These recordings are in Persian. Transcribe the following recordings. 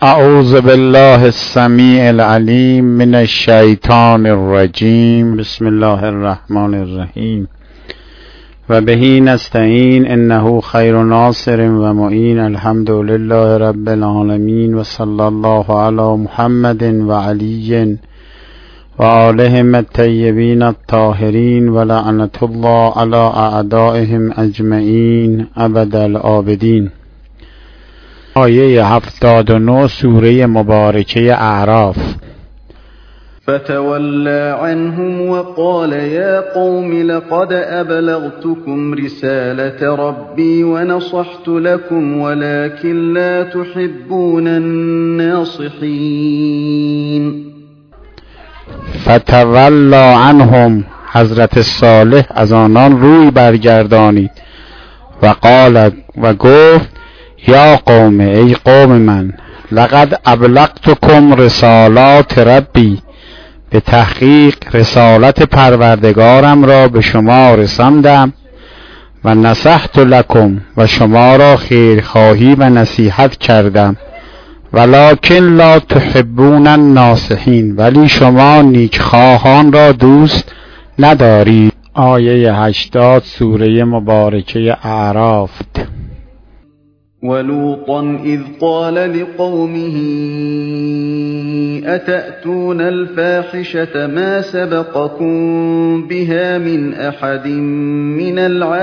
اعوذ بالله السمیع العلیم من الشیطان الرجیم. بسم الله الرحمن الرحیم و بهی نستعین انه خیر ناصر و معین. الحمد لله رب العالمین و صلی الله علی محمد و علی و آلهم الطیبین الطاهرین و لعنت الله علی اعدائهم اجمعین ابد الآبدین. آیه 79 سوره مبارکه اعراف. فتولى عنهم وقال يا قوم لقد أبلغتكم رسالة ربي ونصحت لكم ولكن لا تحبون الناصحين. فتولى عنهم، حضرت صالح از آنان روی برگردانید و قال و گفت یا قوم، ای قوم من، لقد ابلغتکم رسالات ربی، به تحقیق رسالت پروردگارم را به شما رساندم و نصحت لکم، و شما را خیرخواهی و نصیحت کردم، ولکن لا تحبون الناصحین، ولی شما نیکخواهان را دوست ندارید. آیه 80 سوره مبارکه اعراف. ولوطا إذ قال لقومه أتأتون الفاحشة ما سبقكم بها من أحد من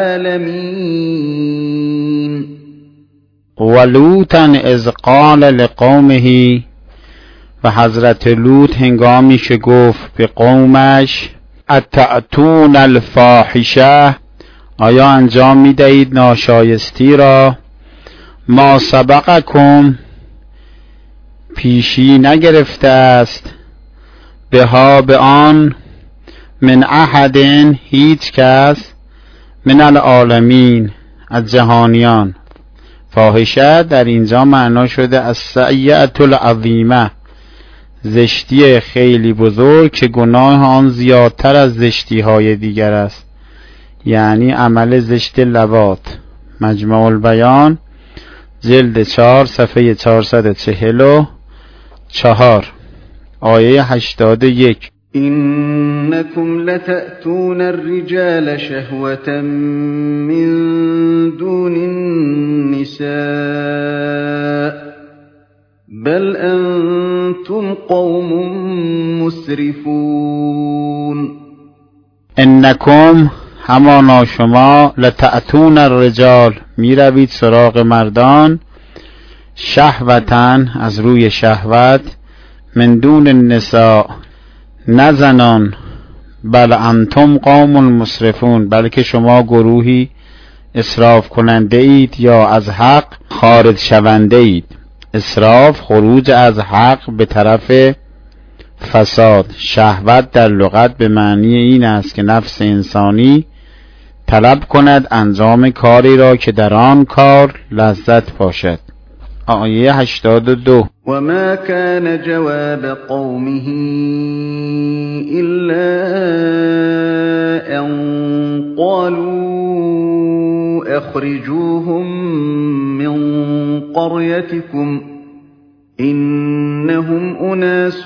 العالمين. ولوطا اذ قال لقومه، و حضرت لوط هنگامی که گفت به قومش اتأتون الفاحشه، آیا انجام می‌دهید ناشایستی را، ما سبقکم، پیشی نگرفته است، بها به آن، من احد، هیچ کس، من العالمین، از جهانیان. فاحشه در اینجا معنا شده از سیئة العظیمه، زشتی خیلی بزرگ که گناه آن زیادتر از زشتی های دیگر است، یعنی عمل زشت لواط. مجمع البیان جلد 4 صفحه 444. آیه 81. إنكم لتأتون الرجال شهوة من دون النساء بل أنتم قوم مسرفون. انکم، همانا شما، لتأتون الرجال، می روید سراغ مردان، شهوتن، از روی شهوت، من دون النساء، نه زنان، بل انتم قوم مسرفون، بلکه شما گروهی اسراف کننده اید یا از حق خارج شونده اید. اسراف خروج از حق به طرف فساد. شهوت در لغت به معنی این است که نفس انسانی طلب کند انجام کاری را که در آن کار لذت باشد. آیه 82. و ما كان جواب قومه الا ان قالوا اخرجوهم من قريتكم انهم اناس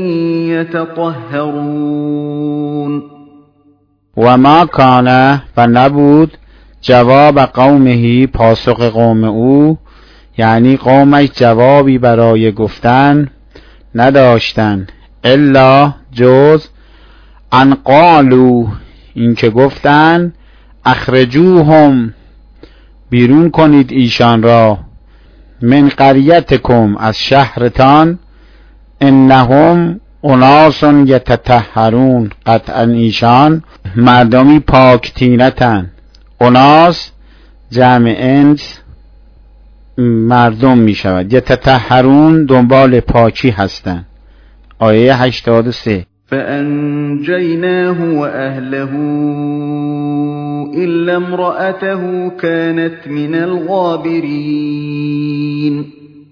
يتطهرون. و ما کان، و نبود، جواب قومه، پاسخ قوم او، یعنی قومش جوابی برای گفتن نداشتن، الا جز ان قالوا، این که گفتن اخرجوهم، بیرون کنید ایشان را، من قریتکم، از شهرتان، انهم اناس یتطهرون، قطعا ایشان مردمی پاک طینتن. اناس جمع انس مردم می شود، یتطهرون دنبال پاکی هستند. آیه 83. فأنجيناه وأهله إلا امرأته كانت من الغابرين.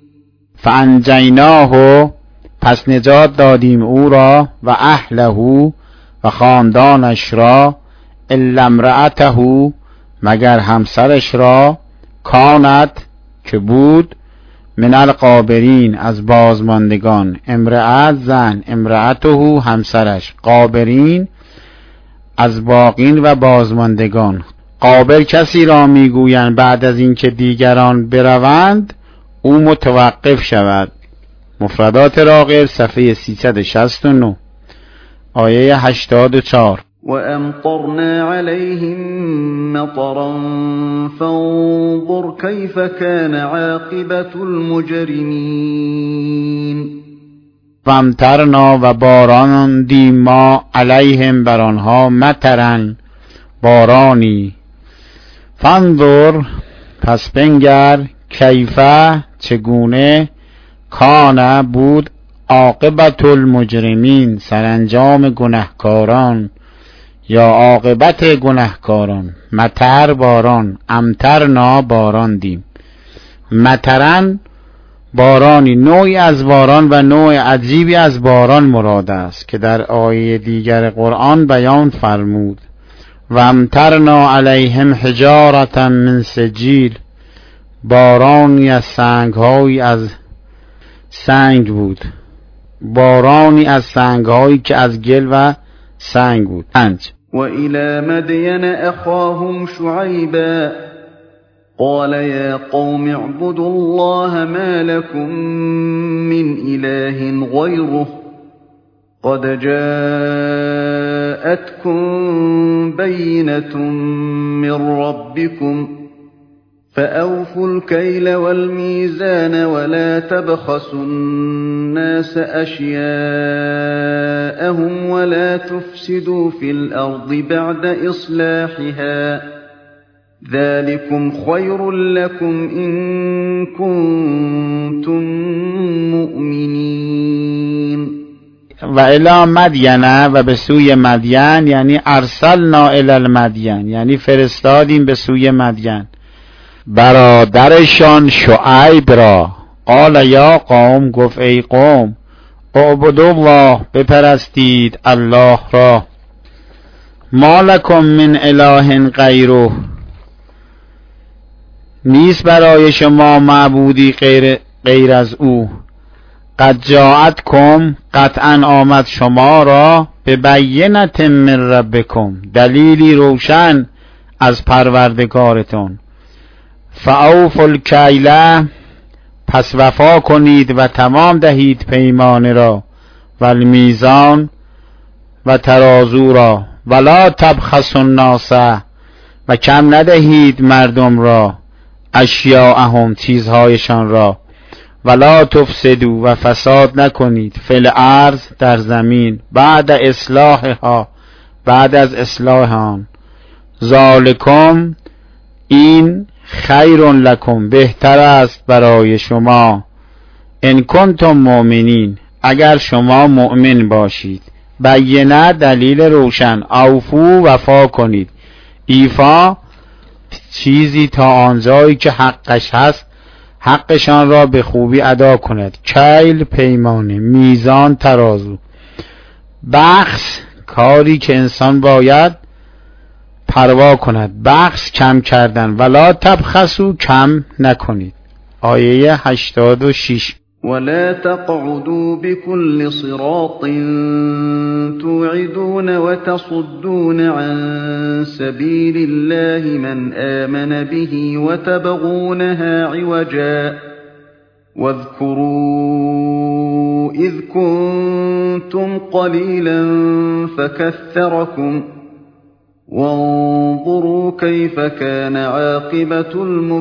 فانجیناه، پس نجات دادیم او را، و اهله، و خاندانش را، الا امرأته، مگر همسرش را، کانت، که بود، من القابرین از بازماندگان، امرأت زن، امرأته همسرش، قابرین از باقین و بازماندگان. قابر کسی را میگویند بعد از اینکه دیگران بروند او متوقف شود. مفردات راغب صفحه 369 آیه 84. وأمطرنا عليهم مطرا فانظر كيف كان عاقبة المجرمين. وامطرنا و باراندیم ما علیهم بر آنها مطرن بارانی. فانظر پس بنگر کیفه چگونه کان بود عاقبت المجرمین سرانجام گنهکاران یا عاقبت گنهکاران. مطر باران، امطرنا باراندیم. مطرن بارانی، نوعی از باران و نوع عجیبی از باران مراد است که در آیه دیگر قرآن بیان فرمود. و امطرنا علیهم حجارة من سجیل، بارانی از سنگ‌هایی از سنگ بود، بارانی از سنگ‌هایی که از گل و سنگ بود. وإلى مدين أخاهم شعيبا قال يا قوم اعبدوا الله ما لكم من إله غيره قد جاءتكم بينة من ربكم فأوفوا الكيل والميزان ولا تبخسوا الناس أشياءهم ولا تفسدوا في الأرض بعد إصلاحها ذلكم خير لكم إن كنتم مؤمنين. و الی مدین و به سوی مدین یعنی ارسلنا الی المدین یعنی فرستادیم به سوی مدین برادرشان شعیب را. قال یا قوم گفت ای قوم اعبدوا الله بپرستید الله را. ما لکم من اله غیره نیست برای شما معبودی غیر از او. قد جاءتکم قطعا آمد شما را به بینة من ربکم دلیلی روشن از پروردگارتون. فاوفوا الکیل پس وفا کنید و تمام دهید پیمانه را و المیزان و ترازو را ولا تبخسوا الناس و کم ندهید مردم را اشیاءهم چیزهایشان را ولا تفسدوا و فساد نکنید فی الارض در زمین بعد اصلاحها بعد از اصلاح آن. ذالکم این خیر لکم بهتر است برای شما ان کنتم مؤمنین اگر شما مؤمن باشید. بینه دلیل روشن، اوفو وفا کنید. ایفا چیزی تا آنجایی که حقش هست حقشان را به خوبی ادا کند. کیل پیمانه، میزان ترازو. بخس کاری که انسان باید پروا کند، بخس کم کردن. ولا تبخسوا کم نکنید. آیه 86. ولا تقعدوا بكل صراط توعدون وتصدون عن سبيل الله من آمن به وتبغونها عوجا واذكروا إذ كنتم قليلا فكثركم وانظروا كيف كان عاقبة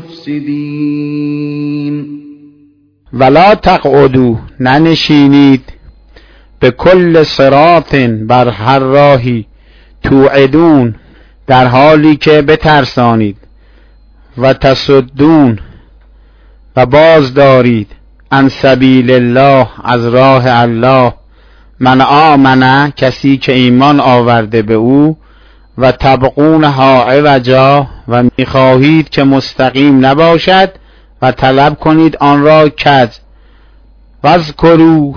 المفسدين. ولا تقعدوا ننشینید به کل صراط بر هر راهی توعدون در حالی که بترسانید و تصدون و باز دارید عن سبیل الله از راه الله من آمنه کسی که ایمان آورده به او و تبغونها عوجا و میخواهید که مستقیم نباشد و طلب کنید آن را کج. واذکروا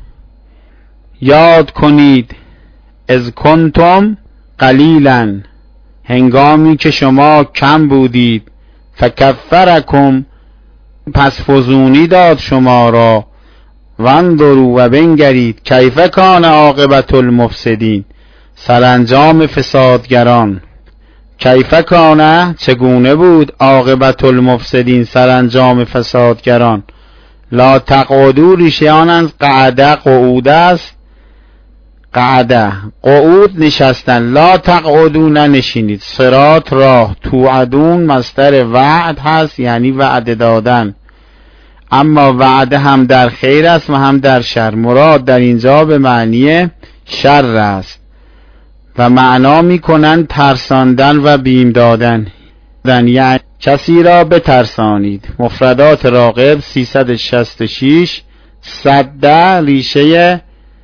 یاد کنید اذ کنتم قلیلا هنگامی که شما کم بودید فکفرکم پس فزونی داد شما را. وانظروا و بنگرید کیف کان عاقبت المفسدین، سرانجام فسادگران. کیف کان چگونه بود، عاقبت المفسدین سرانجام فسادگران. لا تقعدوا ریشه آن از قعده، قعود است، قعده قعود نشستن. لا تقعدوا ننشینید. صراط راه، توعدون مصدر وعد هست یعنی وعده دادن، اما وعده هم در خیر است و هم در شر. مراد در اینجا به معنی شر است و معنا میکنن ترساندن و بیم دادن، یعنی کسی را بترسانید. مفردات راغب 366. صده ریشه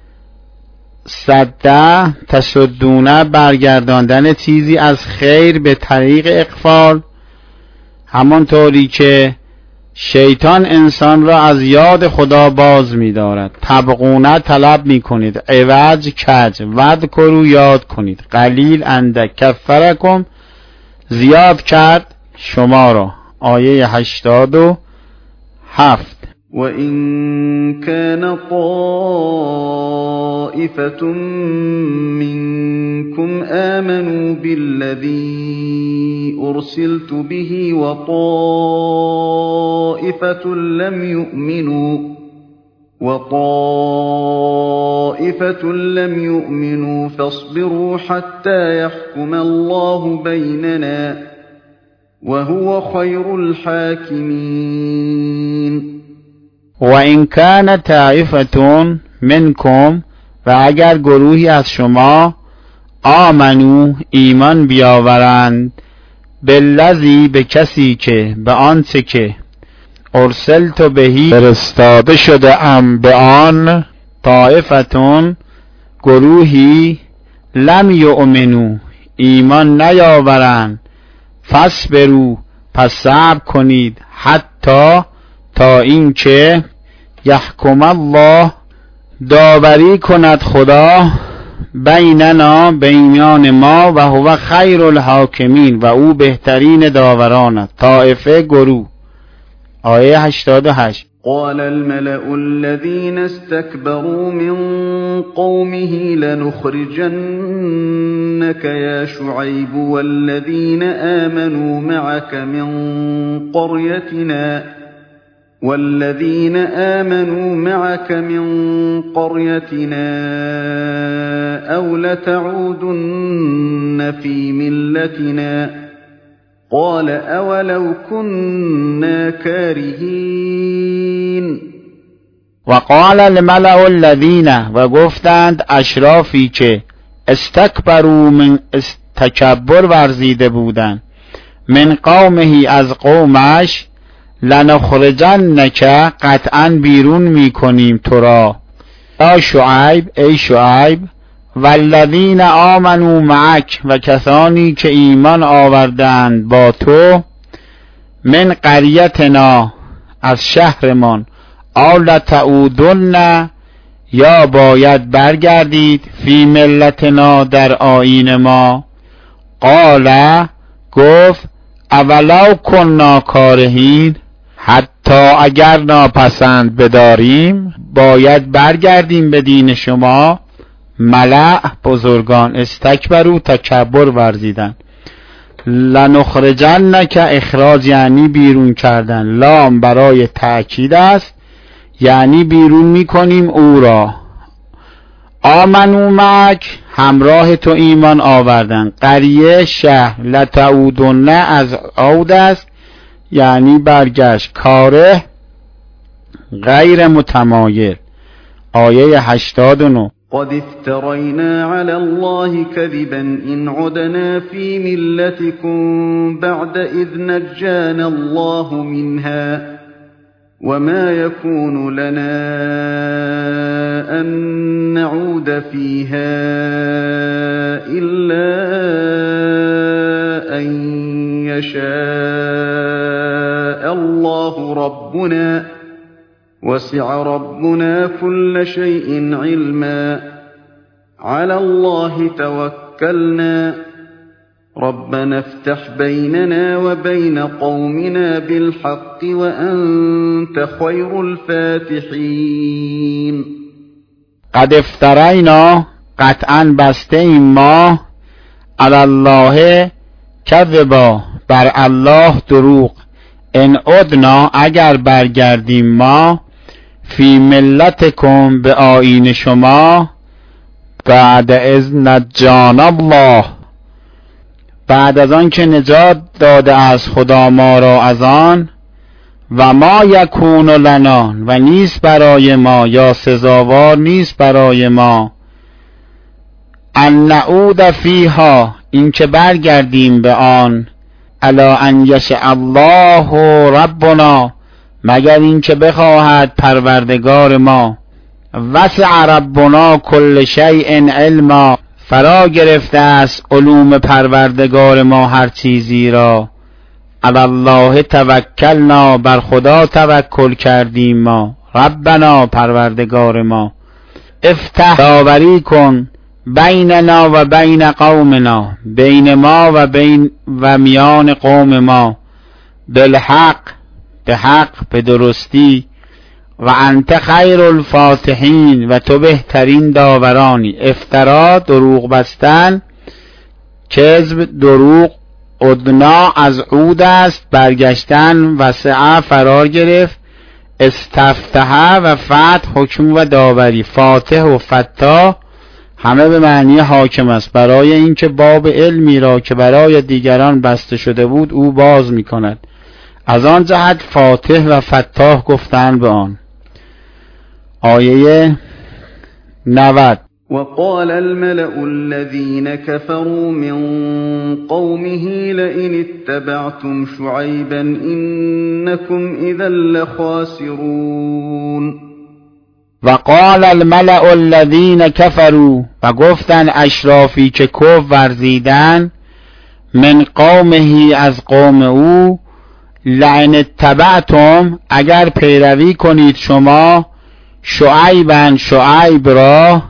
صده تشدونه برگرداندن چیزی از خیر به طریق اغفال، همانطوری که شیطان انسان را از یاد خدا باز می دارد. تبغونه طلب می کنید، عوج کج، وذکروا یاد کنید، قلیل اندک، کفرکم زیاد کرد شما را. آیه 87. وَإِن كَانَ طَائِفَةٌ مِّنكُمْ آمَنُوا بِالَّذِي أُرْسِلْتُ بِهِ وَطَائِفَةٌ لَّمْ يُؤْمِنُوا فاصبروا حَتَّى يَحْكُمَ اللَّهُ بَيْنَنَا وَهُوَ خَيْرُ الْحَاكِمِينَ. و این کان طائفتون منکم، و اگر گروهی از شما آمنو ایمان بیاورند، بالذی به کسی که، به آنچه که، ارسلت بهی فرستاده شده ام به آن، طائفتون گروهی، لم یؤمنو ایمان نیاورند، فاصبروا پس صبر کنید، حتی تا این که یحکم الله داوری کند خدا، بیننا بینان ما، و هو خیر الحاکمین و او بهترین داوران. طائفه گروه. آیه 88. قال الملأ الذين استكبروا من قومه لنخرجنك يا شعيب والذين آمنوا معك من قريتنا أو لتعودن في ملتنا قال أولو كنا كارهين. وقال الملأ الذين، و گفتند اشرافی که، استکبروا من تکبر ورزیده بودند، من قومه از قومش، لنخرجنک قطعا بیرون میکنیم تو را، یا شعیب ای شعیب، والذین آمنوا معک و کسانی که ایمان آوردند با تو، من قریتنا از شهرمان، او لتعودن یا باید برگردید، فی ملتنا در آیین ما. قال گفت اولو کنا کارهین، حتی اگر ناپسند بداریم باید برگردیم به دین شما. ملأ بزرگان، استکبروا تکبر ورزیدن. لنخرجنک اخراج یعنی بیرون کردن، لام برای تأکید است یعنی بیرون میکنیم او را. آمنو معک همراه تو ایمان آوردن، قریه شهر، لتعودن از عود است یعنی برگشت، کاره غیر متمایل. آیه 89. قد افترينا على الله كذبا إن عدنا في ملتكم بعد إذ نجانا الله منها وما يكون لنا أن نعود فيها إلا أن يشاء الله ربنا وسع ربنا كل شيء علما على الله توكلنا ربنا افتح بيننا وبين قومنا بالحق وأنت خير الفاتحين. قد افترینا قطعا بسته ایم ما علی الله کذبا بر الله دروغ ان عدنا اگر برگردیم ما فی ملتکم به آیین شما بعد از نجانا الله بعد از آن که نجات داده از خدا ما را از آن و ما یکون لنا و نیست برای ما یا سزاوار نیست برای ما ان نعود فیها این که برگردیم به آن الا ان یشاء الله ربنا مگر این که بخواهد پروردگار ما وسع ربنا کل شیء علما فرا گرفته است علوم پروردگار ما هر چیزی را علی الله توکلنا بر خدا توکل کردیم ما ربنا پروردگار ما افتح داوری کن بیننا و بین قومنا بین ما و میان قوم ما بالحق به حق به درستی و انت خیر الفاتحین و تو بهترین داورانی. افترا دروغ بستن، کذب دروغ، ادنا از عود است برگشتن، وسعه فرار گرفت، استفتحه و فتح حکم و داوری، فاتح و فتاح همه به معنی حاکم است، برای اینکه باب علمی را که برای دیگران بسته شده بود او باز می کند. از آن جهت فاتح و فتاح گفتن به آن. آیه 90. وقال الملأ الذين كفروا من قومه لئن اتبعتم شعيبا إنكم إذا لخاسرون. وقال الملأ الذين كفروا و گفتن اشرافی که کفر ورزیدن من قومه از قوم او لئن اتبعتم اگر پیروی کنید شما شعیبا شعیب را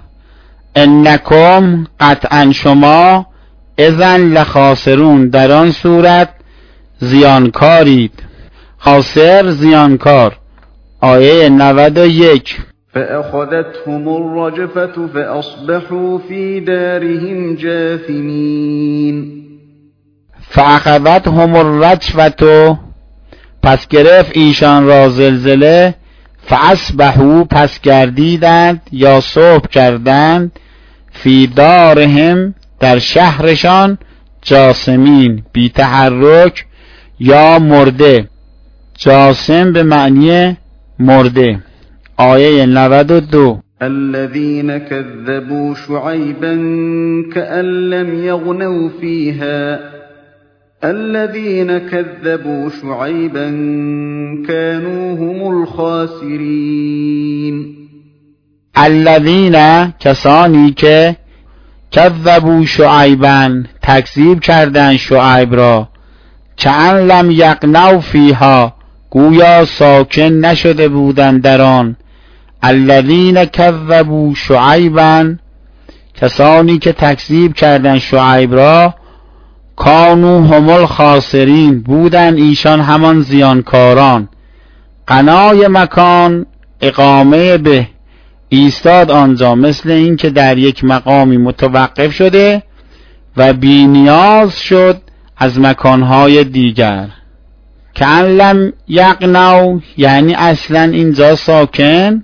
انکم قطعا شما اذن لخاسرون در آن صورت زیانکارید. خاسر زیانکار. آیه 91. فأخذتهم الرجفة فأصبحوا في دارهم جاثمين. فأخذتهم الرجفة پس گرفت ایشان را زلزله، فاصبحوا پس گردیدند یا صبح کردند، فی دارهم در شهرشان جاسمین بی تحرک یا مرده. جاسم به معنی مرده. آیه 92. الذين كذبوا شعيبا كأن لم يغنوا فيها الذين كذبوا شعيبا كانوا هم الخاسرين. الذين کسانی که کذبوا شعیبا تکذیب کردند شعیب را، کأن لم یغنوا فیها گویا ساکن نشده بودند در آن. الذین کذبوا شعیبا کسانی که تکذیب کردند شعیب را، کانوا هم الخاسرین بودند ایشان همان زیانکاران. قنای مکان اقامه به ایستاد آنجا، مثل این که در یک مقامی متوقف شده و بی نیاز شد از مکانهای دیگر. کأن لم یغنوا یعنی اصلا اینجا ساکن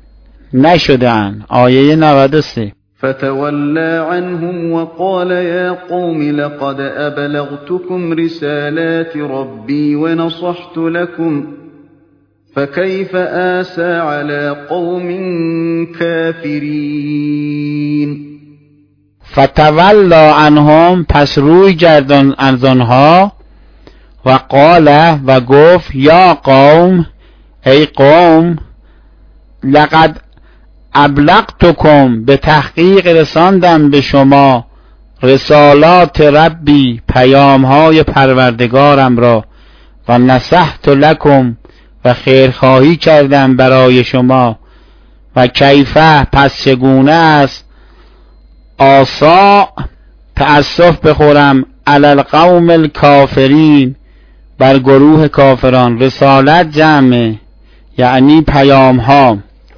نشدن. آیه 93. فتولى عنهم وقال يا قوم لقد أبلغتكم رسالات ربي ونصحت لكم فكيف آسى على قوم كافرين. فتولى عنهم پس روی گردان از آنها، و قال و گفت یا قوم ای قوم، لقد ابلغتکم به تحقیق رساندم به شما رسالات ربی پیامهای پروردگارم را، و نصحت لکم و خیرخواهی کردم برای شما، و کیفه پس چگونه است آسا تأسف بخورم علی القوم الکافرین، بر گروه کافران. رسالت جمع یعنی پیام ها.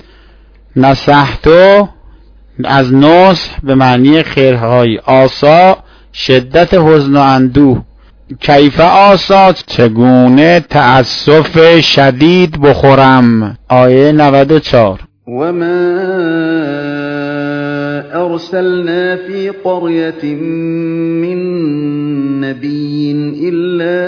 نصحتو از نصح به معنی خیرهای. آسا شدت حزن و اندوه. کیف آسا چگونه تأسف شدید بخورم. آیه 94. وما أرسلنا في قرية من نبي إلا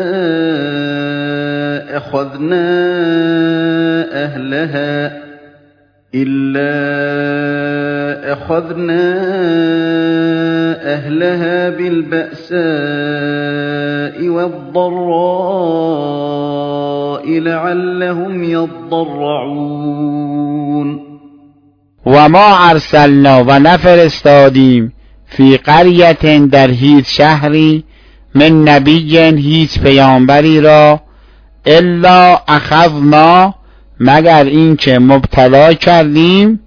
أخذنا أهلها بالبأساء والضراء لعلهم يضرعون. و ما ارسلنا و نفرستادیم فی قریة در هیچ شهری من نبی هیچ پیامبری را الا اخذنا مگر این که مبتلا کردیم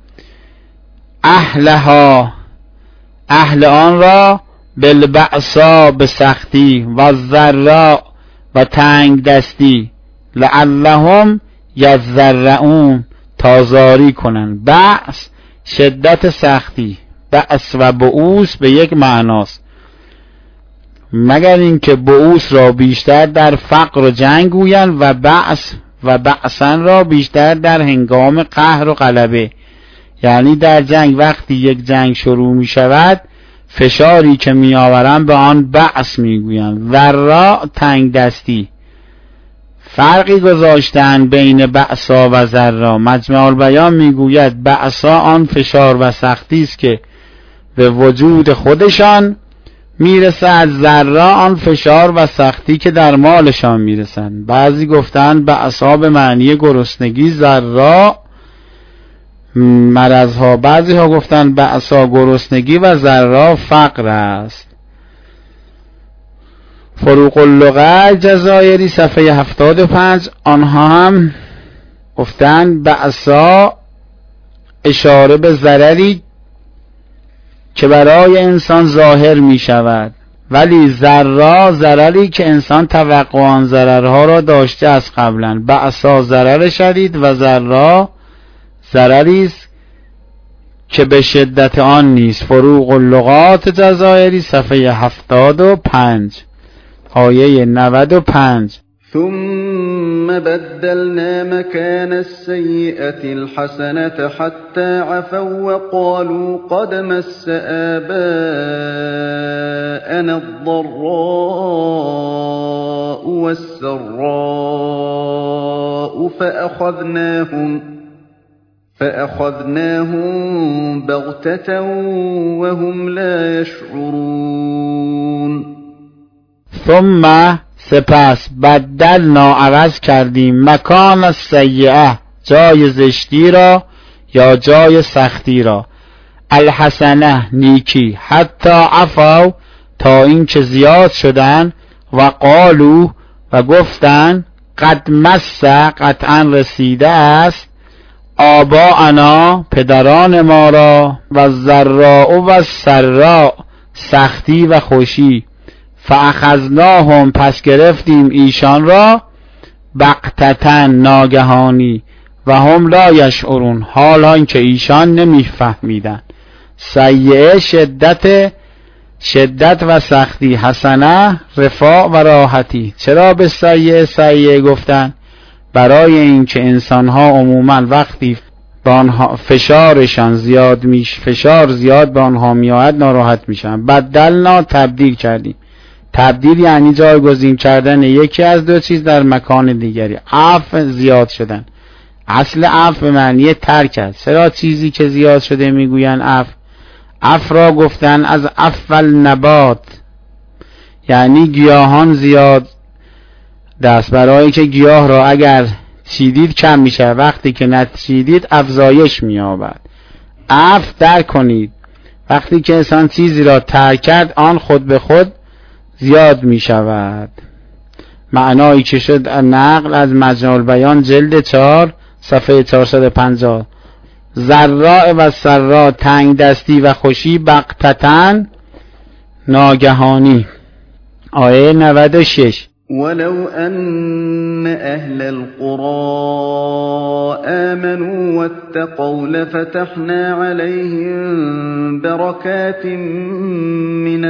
اهلها اهل آن را بالبأسا به سختی و ضراء و تنگ دستی لعلهم یضرعون تازاری کنند. بأس شدت سختی، بأس و بؤوس به یک معناست، مگر اینکه بؤوس را بیشتر در فقر و جنگ گویند و بأس و بأسن را بیشتر در هنگام قهر و غلبه، یعنی در جنگ. وقتی یک جنگ شروع می شود فشاری که می آورند به آن بأس می گویند. ضراء تنگ دستی. فرقی گذاشتن بین بأسا و ضراء. مجمع البیان می گوید بأسا آن فشار و سختی است که به وجود خودشان میرسد، ضراء آن فشار و سختی که در مالشان میرسند. بعضی گفتند بأسا به معنی گرسنگی، ضراء مرضها. بعضی ها گفتند بأسا گرسنگی و ضراء فقر است. فروق اللغة جزایری صفحه 75 آنها هم گفتند بأسا اشاره به ضرری که برای انسان ظاهر می شود، ولی ضراء ضرری که انسان توقع آن ضررها را داشته از قبلا. بأسا ضرر شدید و ضراء ضرری است که به شدت آن نیست. فروق اللغات جزایری صفحه 75 آیه 95. ثم بدلنا مكان السيئة الحسنة حتى عفوا وقالوا قد مس آباءنا الضراء والسراء فأخذناهم بغتة وهم لا يشعرون. ثم سپس بدلنا عوض کردیم مکان السیئه جای زشتی را یا جای سختی را، الحسنه نیکی، حتی عفو تا این که زیاد شدن، و قالو و گفتن قد مس قطعا رسیده است، آباءنا پدران ما را، و ضراء و سراء سختی و خوشی، فاخذناهم پس گرفتیم ایشان را، بغتةً ناگهانی، و هم لا یشعرون حال آنکه ایشان نمیفهمیدند. سیئه شدت و سختی، حسنه رفاه و راحتی. چرا به سیئه گفتن؟ برای اینکه انسانها عموما وقتی به آنها فشارشان زیاد فشار زیاد به آنها میآید ناراحت میشن. بدلنا تبدیل کردیم. تبدیل یعنی جایگزین کردن یکی از دو چیز در مکان دیگری. عفو زیاد شدن. اصل عفو به معنی ترک است. چرا چیزی که زیاد شده میگوین عفو؟ عفو را گفتن از عفو النبات، یعنی گیاهان زیاد دست، برای که گیاه را اگر چیدید کم میشه، وقتی که نچیدید افزایش مییابد. عفو درک کنید. وقتی که انسان چیزی را ترک کرد آن خود به خود زیاد می شود. معنایی که شد نقل از مجمع البیان جلد 4 صفحه 450. ضراء و سراء تنگ دستی و خوشی، بغتةً ناگهانی. آیه 96. ولو أن أهل القرى آمنوا واتقوا لفتحنا عليهم بركات من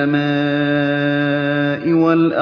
السماء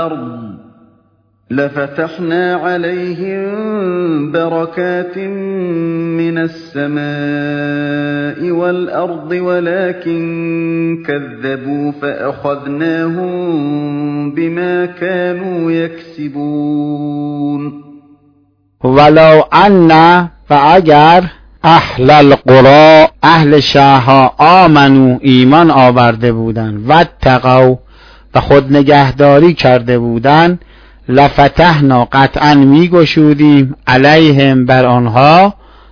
والأرض ولكن كذبوا فأخذناهم بما كانوا يكسبون. ولو ان و اگر اهل القرى اهل شهرها آمنو ایمان آورده بودند و اتقوا و خود نگهداری کرده بودند لفتحنا قطعا میگشودیم علیهم بر آنها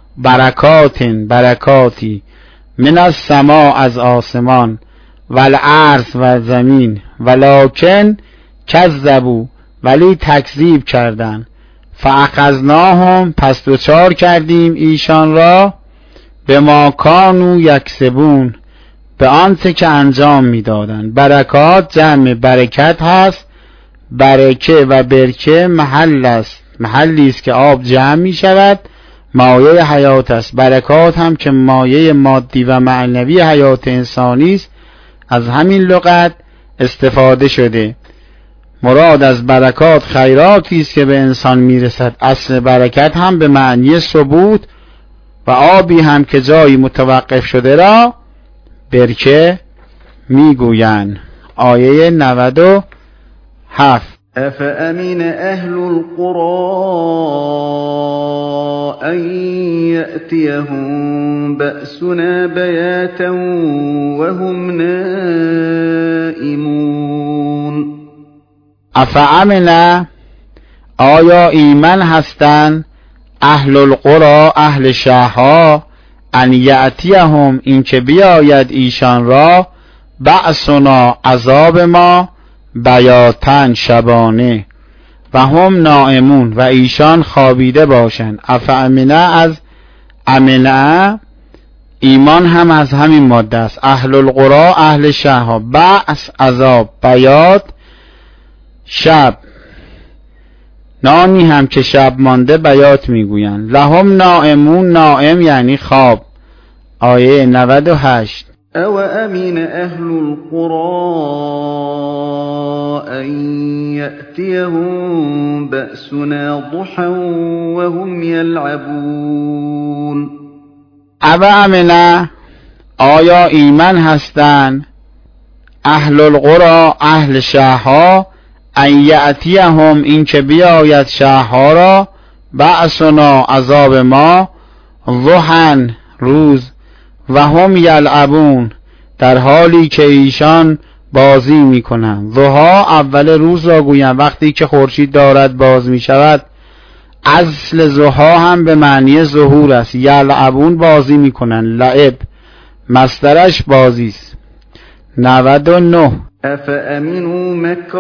برکاتی من السماء از آسمان و الارض و زمین ولکن کذبوا ولی تکذیب کردند فاخذناهم پس دچار کردیم ایشان را به ما کانوا یکسبون به آنچه که انجام میدادند. برکات جمع برکت هست. برکه و برکه محلی است که آب جمع می شود، مایه حیات است. برکات هم که مایه مادی و معنوی حیات انسانی است، از همین لغت استفاده شده. مراد از برکات خیراتی است که به انسان میرسد. اصل برکت هم به معنی ثبوت و آبی هم که جایی متوقف شده را برکه میگویند. آیه 97. أفأمن أهل القرى أن يأتيهم بأسنا بياتا وهم نائمون. افامن آیا ایمن هستند اهل القرى اهل شهرها ان یأتیهم این که بیاید ایشان را بأسنا عذاب ما بیاتن شبانه و هم نائمون و ایشان خوابیده باشند. افامنه از امنه ایمان هم از همین ماده است. اهل القرى اهل شهرها، بأس عذاب، بیات شب، نامی هم که شب مانده بیات میگویند. لهم نائمون، نائم یعنی خواب. آیه 98. او امین اهل القرى ان یأتیهم بأسنا ضحا وهم یلعبون. او امنه آیا ایمن هستند اهل القرى اهل شهرها ان یأتیهم این که بیاید شهرها را بأسنا عذاب ما ضحا روز و هم یلعبون در حالی که ایشان بازی میکنند. ضحا اول روز را گویم وقتی که خورشید دارد باز میشود. اصل ضحا هم به معنی ظهور است. یلعبون بازی میکنند. لعب مصدرش بازی است. 99. افامنوا مکر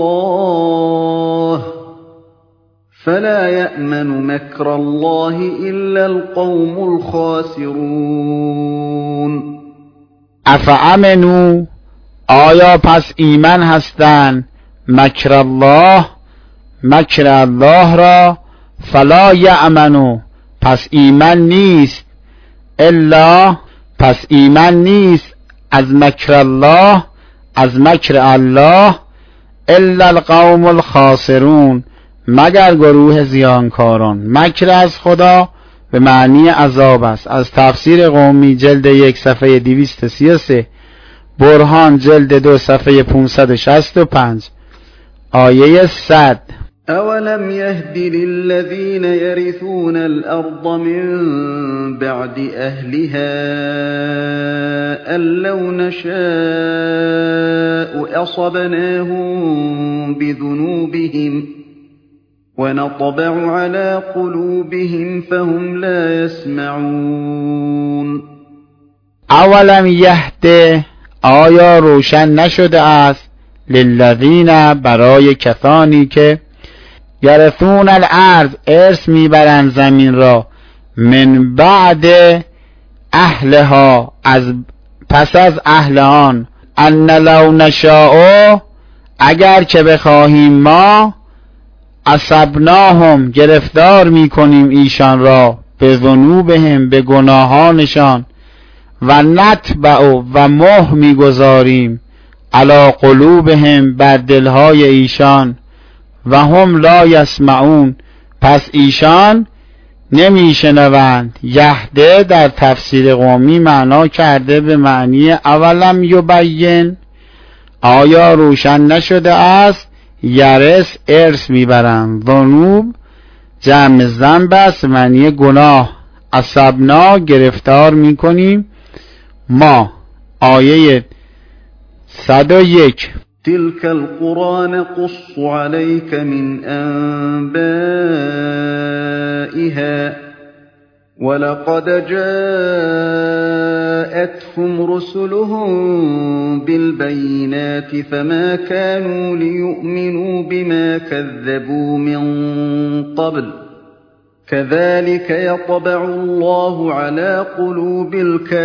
الله فلا یأمن مکر الله الا القوم الخاسرون. افامنوا آیا پس ایمن هستند مکر الله را فلا یأمنوا پس ایمن نیست از مکر الله از مکر الله الا القوم الخاسرون مگر گروه زیانکاران. مکر از خدا به معنی عذاب است. از تفسیر قومی جلد 1 صفحه 233، برهان جلد 2 صفحه 565. آیه 100. اولم يهد للذين يرثون الارض من بعد اهلها ان لو نشاء اصبناهم بذنوبهم ونطبع على قلوبهم فهم لا يسمعون. اولم یهد آیا روشن نشده است للذین برای کسانی که یرثون الارض ارث میبرند زمین را من بعد اهلها پس از اهل آن ان لو نشاء اگر که بخواهیم ما اصبناهم گرفتار میکنیم ایشان را به ذنوبهم به گناهانشان و نطبع و مهر میگذاریم علی قلوبهم بر دلهای ایشان و هم لا یسمعون پس ایشان نمیشنوند. یهده در تفسیر قومی معنا کرده به معنی اولم یبین، آیا روشن نشده است؟ یرس ارث میبرند. ذنوب جمع ذنب است، معنی گناه. اصبنا گرفتار میکنیم ما. آیه 101 تلك القرى نقص عليك من أنبائها ولقد جاءتهم رسلهم بالبينات فما كانوا ليؤمنوا بما كذبوا من قبل كذلك يطبع الله على قلوب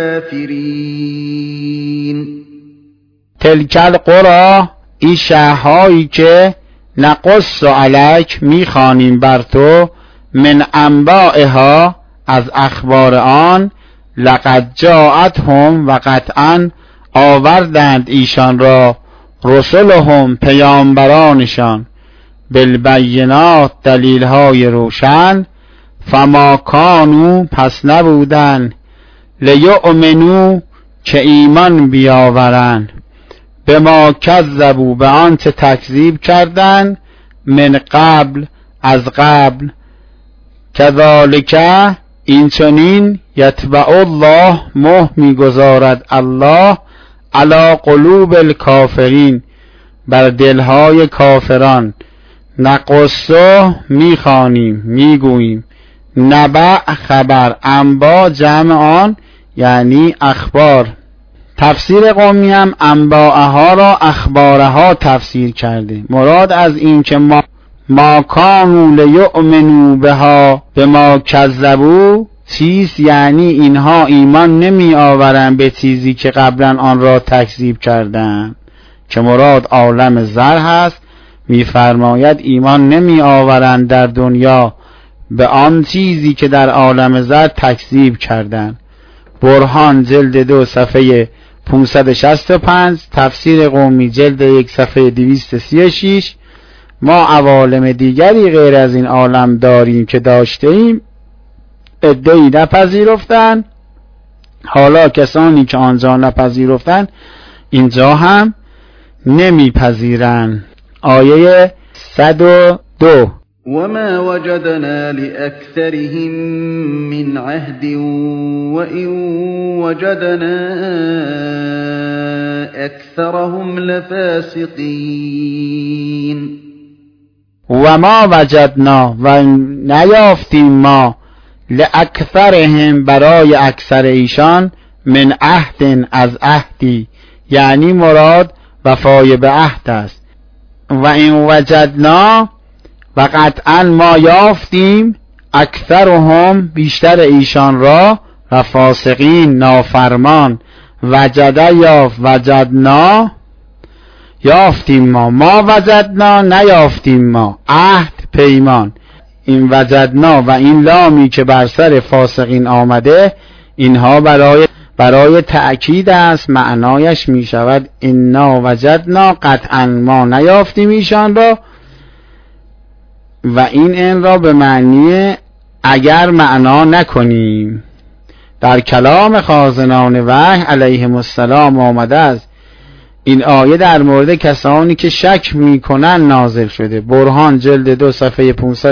الكافرين. تلک القرى این شهرهایی که نقص علیک میخوانیم بر تو من انبائها از اخبار آن لقد جاءتهم و قطعا آوردند ایشان را رسلهم پیامبرانشان بالبینات دلیلهای روشن فما کانوا پس نبودن لیؤمنوا که ایمان بیاورند به ما کذبوا به آنچه تکذیب کردند من قبل از قبل کذالک این چنین یطبع الله مهر میگذارد الله علی قلوب الکافرین بر دلهای کافران. نقصه میخوانیم میگوییم، نبع خبر، انبا جمع آن یعنی اخبار. تفسیر قومی هم انباءها را اخبارها تفسیر کرده. مراد از این که ما کانوا لیؤمنوا بها بما کذبوا چیست؟ یعنی اینها ایمان نمی آورند به چیزی که قبلا آن را تکذیب کردند، که مراد عالم زر هست. می‌فرماید ایمان نمی آورند در دنیا به آن چیزی که در عالم زر تکذیب کردند. برهان جلد 2 صفحه 565، تفسیر قومی جلد 1 صفحه 236. ما عوالم دیگری غیر از این عالم داریم که داشته ایم، عده‌ای نپذیرفتند. حالا کسانی که آنجا نپذیرفتند اینجا هم نمیپذیرند. آیه 102 وما وجدنا لأكثرهم من عهد وإن وجدنا أكثرهم لفاسقين. وما وجدنا و نیافتیم ما لأکثرهم برای اکثر ایشان من عهد از عهدی، یعنی مراد وفای به عهد است. و این وجدنا و قطعا ما یافتیم اکثرهم بیشتر ایشان را و فاسقین نافرمان. وجده یافت، وجدنا یافتیم ما وجدنا نیافتیم ما. عهد پیمان. این وجدنا و این لامی که بر سر فاسقین آمده اینها برای تأکید است. معنایش می شود انا وجدنا قطعا ما نیافتیم ایشان را، و این را به معنی اگر معنا نکنیم. در کلام خازنان وحی علیهم السلام آمده است این آیه در مورد کسانی که شک میکنن نازل شده. برهان جلد 2 صفحه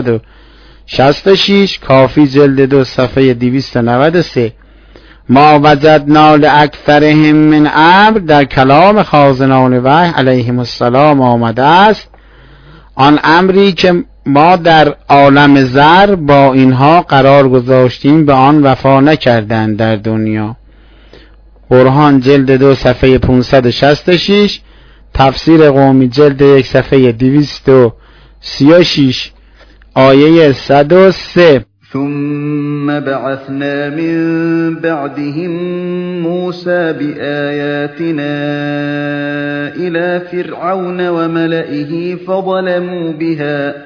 566، کافی جلد 2 صفحه 293. ما وجدنا لأکثرهم من امر در کلام خازنان وحی علیهم السلام آمده است آن امری که ما در عالم زر با اینها قرار گذاشتیم به آن وفا نکردند در دنیا. برهان جلد 2 صفحه 566، تفسیر قومی جلد 1 صفحه 236، آیه 103. ثم بعثنا من بعدهم موسى بآياتنا إلى فرعون وملئه فظلموا بها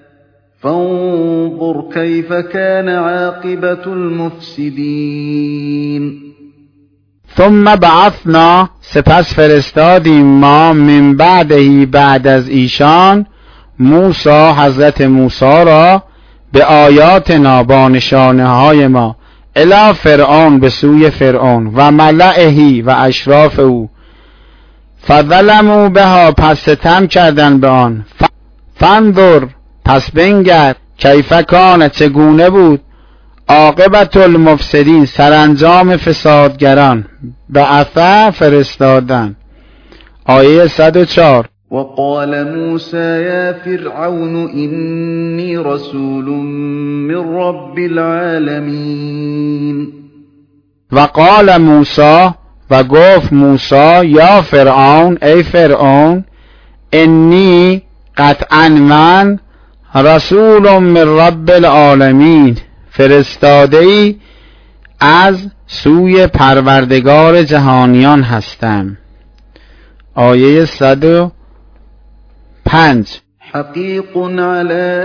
فانظر كيف كان عاقبة المفسدين. ثم بعثنا، سپس فرستادیم ما من بعدهی، بعد از ایشان، موسی، حضرت موسی را، به آیاتنا، با نشانه های ما، الی فرعون، به سوی فرعون، و ملئهی، و اشراف او، فظلموا بها، پس ستم کردن به آن، فانظر، پس بنگر، کیف کان، چگونه بود، عاقبت المفسدین، سرانجام فسادگران، بعث، فرستادن. آیه 104. وقال موسى يا فرعون إني رسول من رب العالمين. وقال موسی، و گفت موسی، یا فرعون، ای فرعون، انی، قطعا من، رسول من رب العالمین، فرستاده‌ای از سوی پروردگار جهانیان هستم. آیه 105. حقیق علی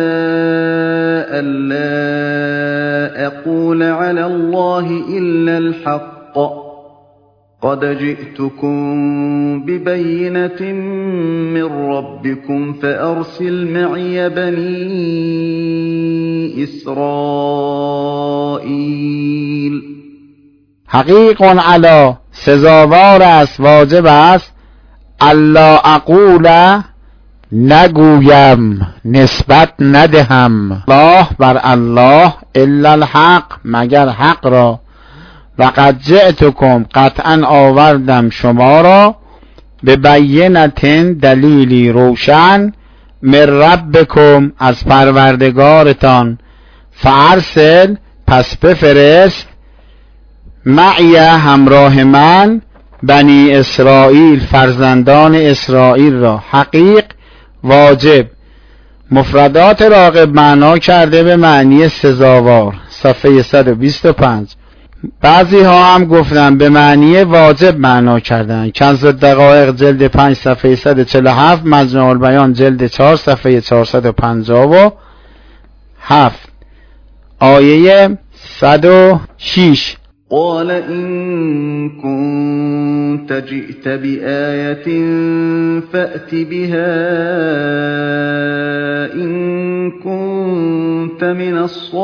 الا اقول علی الله الا الحق قد جئتكم ببينة من ربكم فأرسل معي بني إسرائيل. حقیق علی، سزاوار است، واجب است، الا اقول، نگویم، نسبت ندهم، الله، بر الله، الا الحق، مگر حق را، و قد جئتکم، قطعا آوردم شما را، به بینت، دلیلی روشن، من ربکم، از پروردگارتان، فارسل، پس بفرست، معی، همراه من، بنی اسرائیل، فرزندان اسرائیل را. حقیق، واجب، مفردات راغب معنا کرده به معنی سزاوار، صفحه 125. بعضی ها هم گفتن به معنی واجب معنا کردن. کنز الدقایق جلد 5 صفحه 147، مجموع البیان جلد 4 صفحه 457. آیه 106. قال إن كنت جئت بآية فأت بها إن كنت من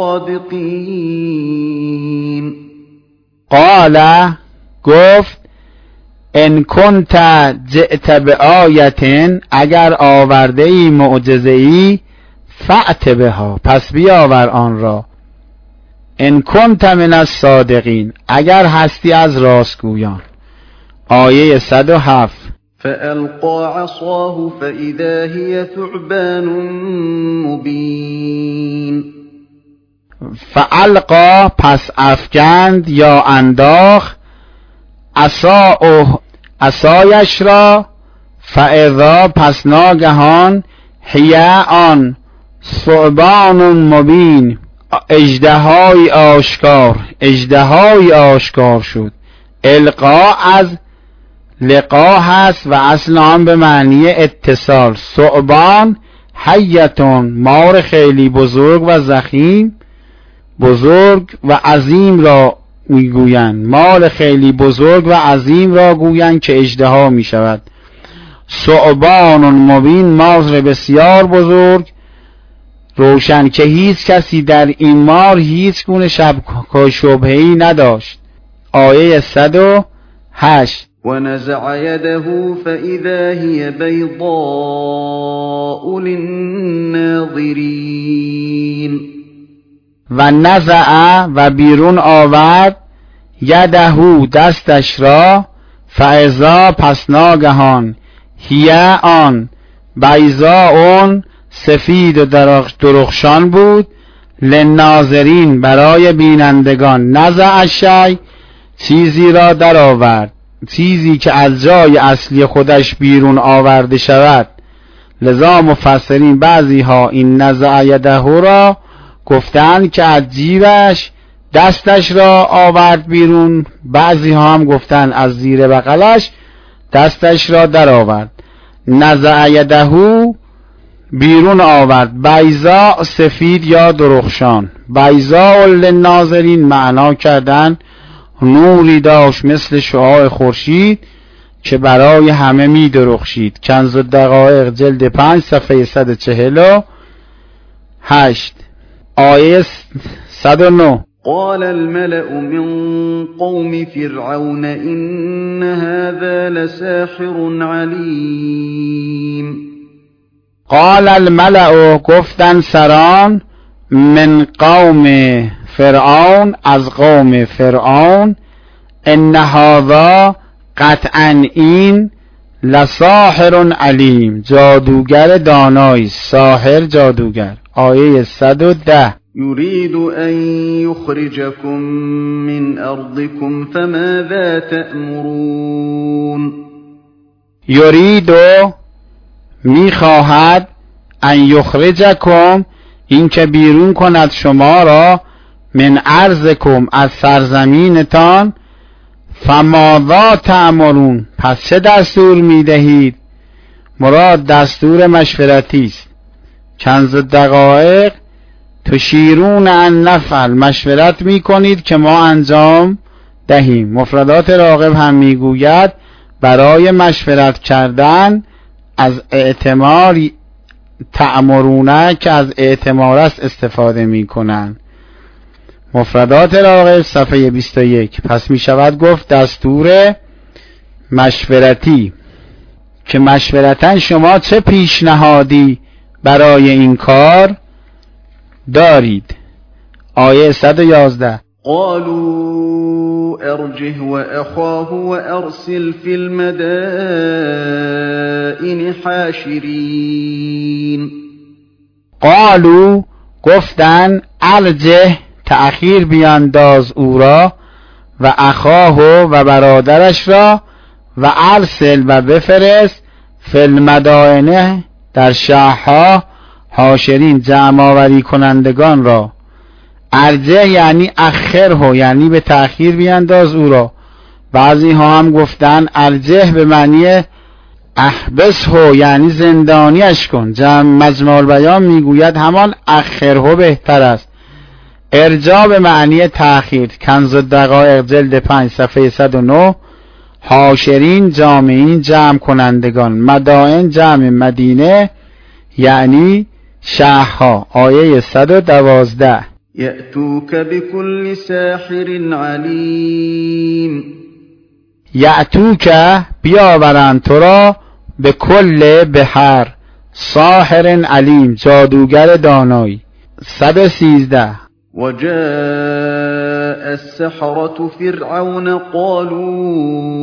الصادقين. قال، گفت، ان کنت جئت بآیة، اگر آورده ای معجزه ای، فأت بها، پس بیاور آن را، ان کنت من الصادقین، اگر هستی از راستگویان. آیه 107. فألقى عصاه فإذا هي ثعبان مبين. فألقى، پس افکند یا انداخت، عصایش را، فاذا، پس ناگهان، هی، آن، ثعبان مبین، اژدهای آشکار، اژدهای آشکار شد. القا از لقا هست و اصل آن به معنی اتصال. ثعبان، حیتون، مار خیلی بزرگ و ضخیم، بزرگ و عظیم را میگویند، مار خیلی بزرگ و عظیم را گویند که اژدها می شود. ثعبان مبین، مار بسیار بزرگ روشن که هیچ کسی در این مار هیچ گونه شبهه‌ای نداشت. آیه 108. ونزع يده فإذا هي بيضاء للناظرين. و نزع، و بیرون آورد، یده، دستش را، فاذا، پس ناگهان، هی، آن، بیضاء، سفید و درخشان بود، للناظرین، برای بینندگان. نزع شیء، چیزی را در آورد، چیزی که از جای اصلی خودش بیرون آورده شود. لذا مفسرین بعضی ها این نزع یده را گفتند که از جیبش دستش را آورد بیرون، بعضی ها هم گفتند از زیر بغلش دستش را در آورد. نزع یدهو بیرون آورد، بیضاء سفید یا درخشان. بیضاء للناظرین معنا کردن نوری داشت مثل شعاع خورشید که برای همه می درخشید. کنز الدقایق جلد 5 صفحه 148. آیه 109. قال الملأ من قوم فرعون إن هذا لساحر عليم. قال الملأ گفتن سران من قوم فرعون از قوم فرعون ان هذا قطعا این لساحر علیم جادوگر دانایی. ساحر جادوگر. آیه 110. يريد أن يخرجكم من أرضكم فماذا تأمرون. یرید میخواهد ان یخرجکم این که بیرون کند شما را من ارضکم از سرزمینتان. فماذا تأمرون پس چه دستور میدهید؟ مراد دستور مشورتی است. کنز الدقایق تشیرون ان نفعل مشورت میکنید که ما انجام دهیم. مفردات راغب هم میگوید برای مشورت کردن از اعتمار تأمرونه که از اعتمار است استفاده میکنن. مفردات راغب صفحه 21. پس میشود گفت دستور مشورتی که مشورتاً شما چه پیشنهادی برای این کار دارید. آیه 111. قالوا ارجه وأخاه وأرسل في المدائن حاشرين. قالوا گفتن ارجه تأخیر بیانداز او را و اخاه و برادرش را و ارسل و بفرست فی المدائن در شهرها حاشرین جمع آوری کنندگان را. ارجه یعنی اخره یعنی به تأخیر بیانداز او را. بعضی ها هم گفتن ارجه به معنی احبسه یعنی زندانیش کن. مجمع البیان میگوید همان اخره بهتر است. ارجاع به معنی تأخیر. کنز الدقایق جلد 5 صفحه 109. حاشرین جامعین جمع کنندگان. مدائن جمع مدینه یعنی شهرها. آیه 112. یأتوک بكل ساحر علیم. یأتوک بیاورند تو را به کل بحر ساحر علیم جادوگر دانایی. 113. وجاء السحرة فرعون قالوا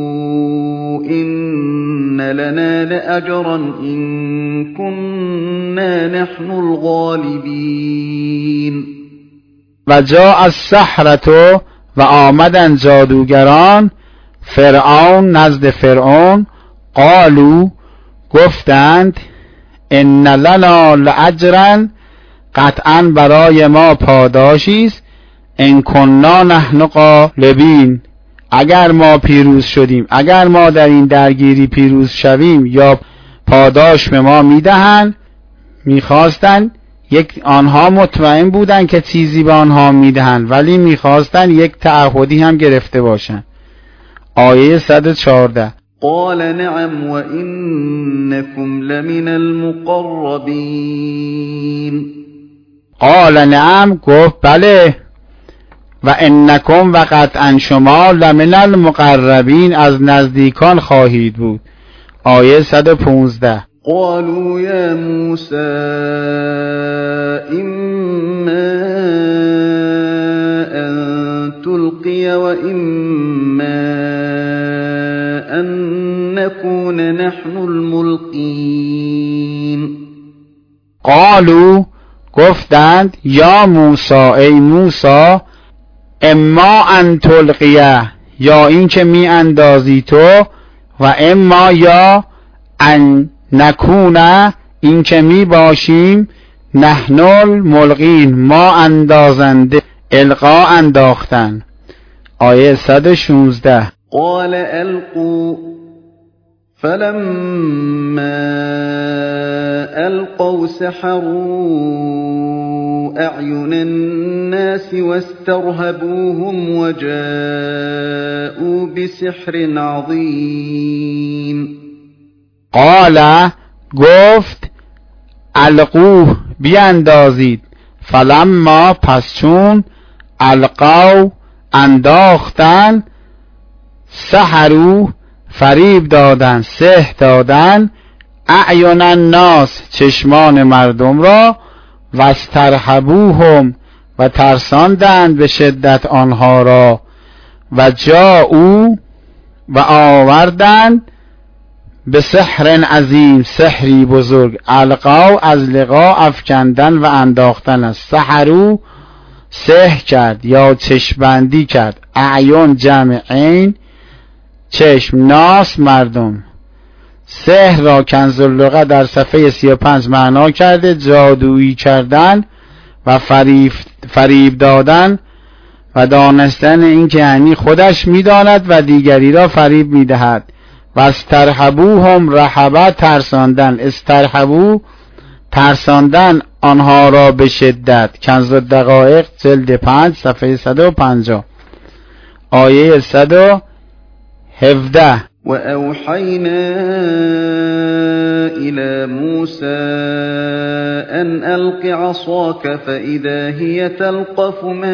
إن لنا لأجرا إن كنا نحن الغالبين. و جاء السحرة و آمدن جادوگران فرعون نزد فرعون. قالوا گفتند ان لنا لأجرا قطعا برای ما پاداشی است. ان کنا نحن غالبین اگر ما پیروز شدیم، اگر ما در این درگیری پیروز شویم یا پاداش به ما میدهند. میخواستن آنها مطمئن بودن که چیزی به آنها میدهند ولی میخواستن یک تعهدی هم گرفته باشند. آیه 114. قال نعم وإنكم لمن المقربین. قال نعم گفت بله و انکم و قطعا شما لمن المقربین از نزدیکان خواهید بود. آیه 115. قالوا يا موسى إما أن تلقي وإما أن نكون نحن الملقين. قالوا گفتند یا موسی ای موسی اما ان تلقیه یا این که می اندازی تو و اما یا ان نکونه این که می باشیم نحن الملقین، ما اندازنده، القا انداختن. آیه 116. قال القوا فلما القوا سحروا اعین الناس واسترهبوهم وجاءوا بسحر عظیم. قال گفت القوه بیاندازید، فلما پس چون القوا انداختن، سحروا فریب دادن، سحر دادن، اعین الناس چشمان مردم را، و استرهبوهم و ترساندند به شدت آنها را، و جاءوا و آوردند به سحر عظیم، سحری بزرگ. القوا از لقا افکندن و انداختن است. سحروا سحر کرد یا چشمبندی کرد. اعین جمع عین چشم، ناس مردم. سحر را کنز اللغه در صفحه 35 معنا کرده جادویی کردن و فریب دادن و دانستن این که یعنی خودش میداند و دیگری را فریب میدهد. و استرهبوهم رهبه ترساندن، استرهبو ترساندن آنها را به شدت. کنز الدقایق جلد 5 صفحه 150 آیه 117. و اوحینا الی موسی ان الق عصاک فاذا هی تلقف ما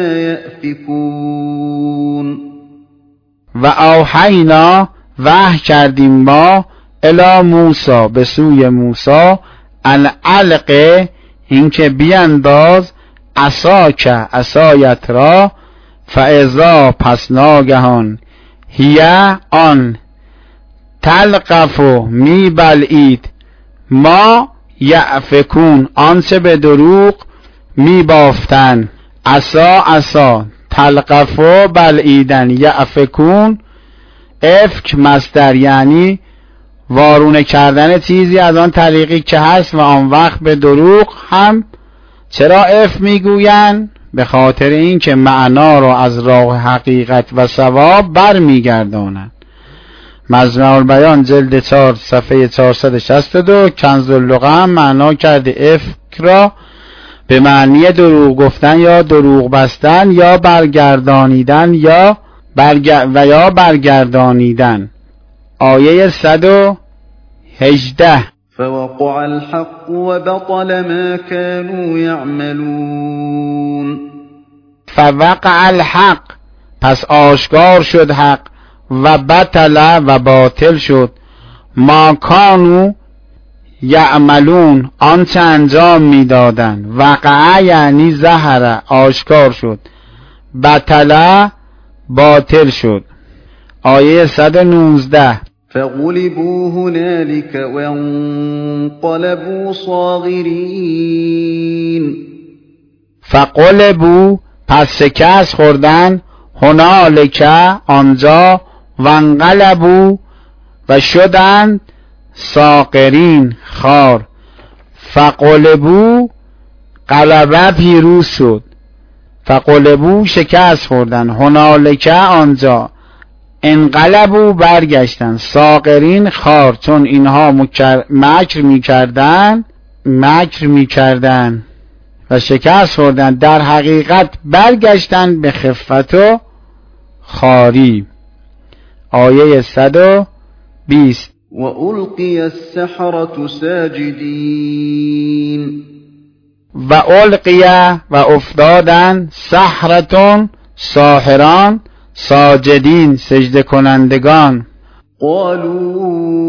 یأفکون. و اوحینا وحی کردیم ما الی موسی به سوی موسی، ان الق اینکه بیانداز، عصاک عصایت را، فاذا پس ناگهان، هی آن، تلقف می بلعید، ما یأفکون آنچه به دروغ می بافتن. عصا تلقف بلعیدن، یأفکون افک مصدر یعنی وارونه کردن چیزی از آن طریقی که هست و آن وقت به دروغ هم. چرا اف میگوین؟ به خاطر این که معنا را از راه حقیقت و ثواب بر میگردانند. مجمع البیان جلد 4 صفحه 462. کنز اللغه هم معنا کرده افک را به معنی دروغ گفتن یا دروغ بستن یا برگردانیدن یا برگردانیدن. آیه 118. فوقع الحق وبطل ما كانوا يعملون. فوقع الحق پس آشکار شد حق، و بطل و باطل شد، ما کانوا یعملون آنچه انجام میدادند. وقع یعنی ظهر آشکار شد، بطل باطل شد. آیه 119. فغلبوا هنالك وانقلبوا صاغرین. فغلبوا پس شکست خوردن، هنالک آنجا، وانقلبوا و شدند، صاغرین خوار. فغلبوا غلبه پیروز شد، فغلبوا شکست خوردن، هنالک آنجا، انقلبوا برگشتن، صاغرین خوار، چون اینها مکر میکردن و شکست خوردن، در حقیقت برگشتن به خفت و خواری. آیه 120. و القی السحرة ساجدین. و القیه و افتادن، سحرتون ساحران، ساجدین سجده کنندگان. قالوا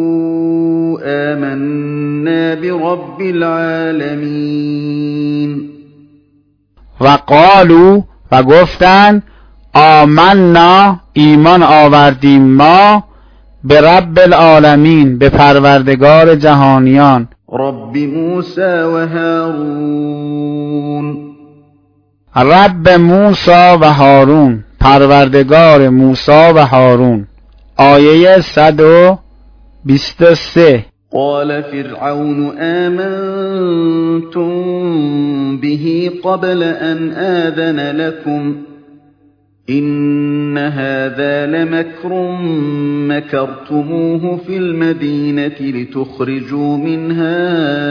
آمنا برب العالمین. و قالوا و گفتن، آمنا ایمان آوردیم ما، به رب العالمین به پروردگار جهانیان. رب موسی و هارون. رب موسی و هارون پروردگار موسی و هارون. آیه 123. قال فرعون آمنتم به قبل أن آذن لكم إن هذا لمكر مكرتموه في المدينة لتخرجوا منها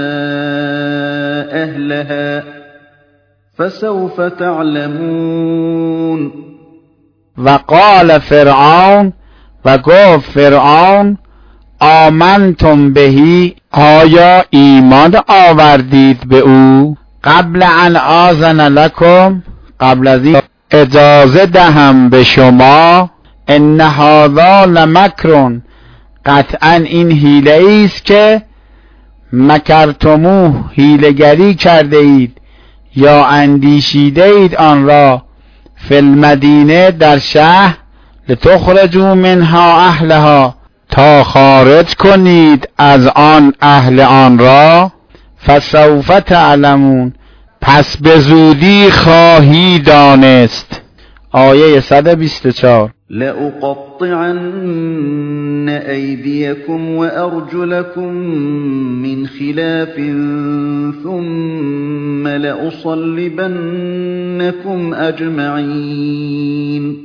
أهلها فسوف تعلمون. وقال فرعون و گفت فرعون آمنتم بهی آیا ایمان آوردید به او قبل ان آذن لکم قبل از این اجازه دهم به شما ان هذا لمکر قطعا این حیله است که مکرتموه حیله‌گری کرده اید یا اندیشیده اید آن را فی المدینه در شهر لتخرجوا منها اهلها تا خارج کنید از آن اهل آن را فسوف تعلمون پس به زودی خواهی دانست. آیه 124 لأقطعن أيديكم وأرجلكم من خلاف ثم لأصلبنكم أجمعين.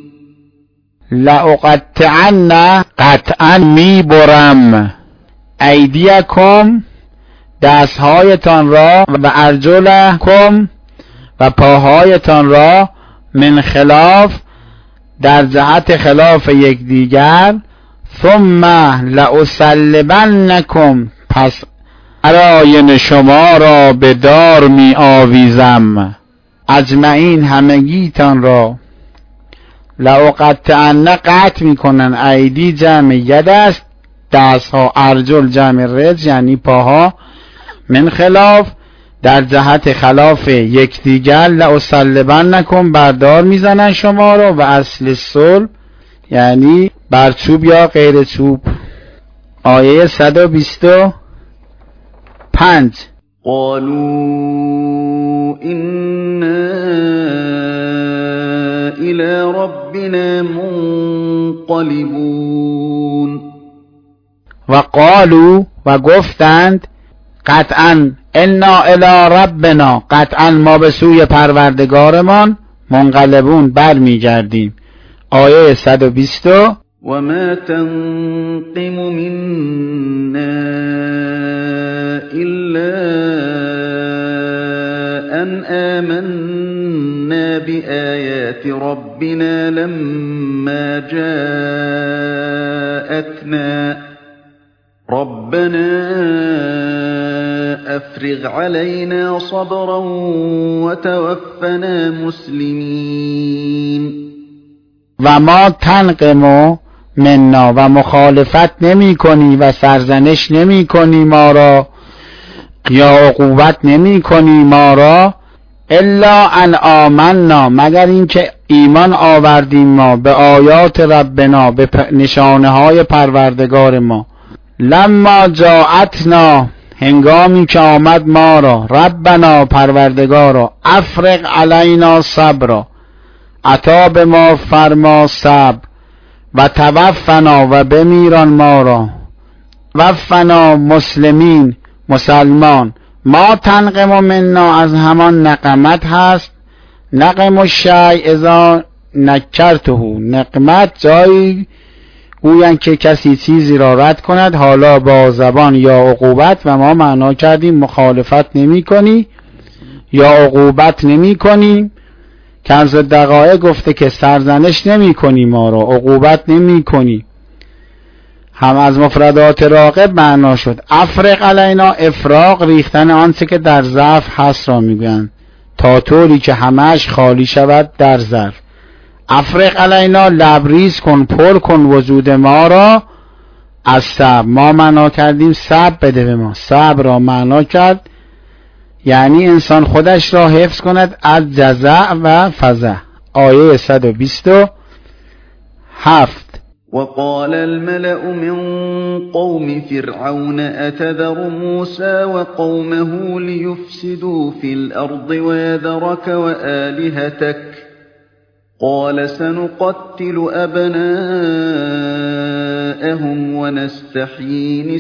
لأقطعن قطعا میبرم ایدیکم دستهایتان را و ارجلکم و پاهایتان را من خلاف در جهت خلاف یکدیگر ثم لأصلبنکم پس آراین شما را به دار می آویزم اجمعین همگیتان را. لأقطعن قطع میکنن ایدی جمع ید است دستها ارجل جمع رجل یعنی پاها من خلاف در جهت خلاف یکدیگر لأصلبنکم بردار میزنن شما را و اصل صلب یعنی بر چوب یا غیر چوب. آیه 125 قالوا إنا إلى ربنا منقلبون. و قالوا و گفتند قطعا انا الی ربنا قطعا ما به سوی پروردگارمان منقلبون برمیگردیم. آیه 120 و ما تنقم منا الا ان آمنا بآیات ربنا لما جاءتنا ربنا افرغ علينا صبرا وتوفنا مسلمين. و ما تنقم منا و مخالفت نمی کنی و سرزنش نمی کنی ما را یا عقوبت نمی کنی ما را الا ان آمنا مگر اینکه ایمان آوردیم ما به آیات ربنا به نشانه های پروردگار ما لما جاءتنا هنگامی که آمد ما را ربنا پروردگارا افرغ علینا صبرا عطا به ما فرما صبر و توفنا و بمیران ما را وفنا مسلمین مسلمان. ما تنقم منا از همان نقمت هست نقم الشیء اذا نکرته نقمت جایی گویند که کسی چیزی را رد کند حالا با زبان یا عقوبت و ما معنا کردیم مخالفت نمی کنی یا عقوبت نمی کنی. کنز دقایق گفته که سرزنش نمی کنی ما را عقوبت نمی کنی هم از مفردات راغب معنا شد. افرغ علینا افراغ ریختن آنچه که در ظرف هست را میگویند تا طوری که همش خالی شود در ظرف. افرغ علینا لبریز کن پر کن وجود ما را از صبر ما معنا کردیم صبر بده به ما صبر را معنا کرد یعنی انسان خودش را حفظ کند از جزع و فزع. آیه 127 وقال الملأ من قوم فرعون أتذر موسى وقومه ليفسدوا في الأرض ويذرك وآلهتك قال سنقتل أبناءهم نساءهم ونستحيي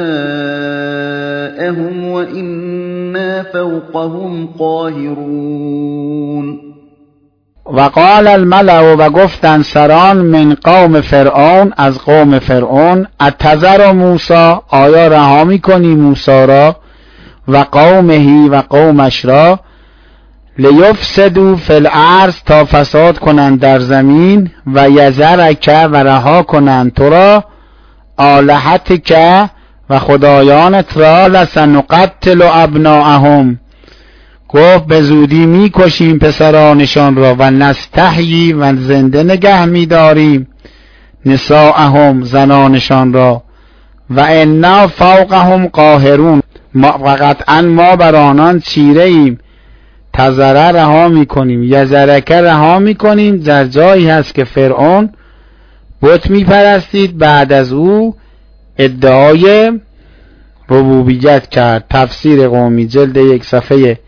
نساءهم وإنا فوقهم قاهرون. و قال الملأ و گفتند سران من قوم فرعون از قوم فرعون اتذر موسی آیا رها میکنی موسی را و قومه و قومش را لیفسدوا فی الارض تا فساد کنند در زمین و یذرک و رها کنند تو را آلهتک و خدایانت را لسنقتل ابناءهم گفت به زودی میکشیم پسرانشان را و نستحیی و زنده نگه میداریم نساءهم زنانشان را و انا فوقهم قاهرون قطعا ما بر آنان چیره ایم. تذره رها میکنیم یذرکه رها میکنیم در جایی هست که فرعون بت میپرستید بعد از او ادعای ربوبیت کرد. تفسیر قومی جلد 1 صفحه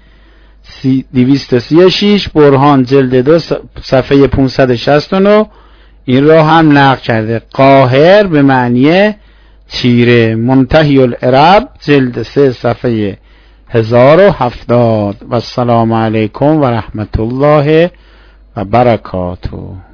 236 برهان جلد 2 صفحه 569 این را هم نقل کرده. قاهر به معنی چیره. منتهی العرب جلد 3 صفحه 1070. و السلام علیکم و رحمت الله و برکاته.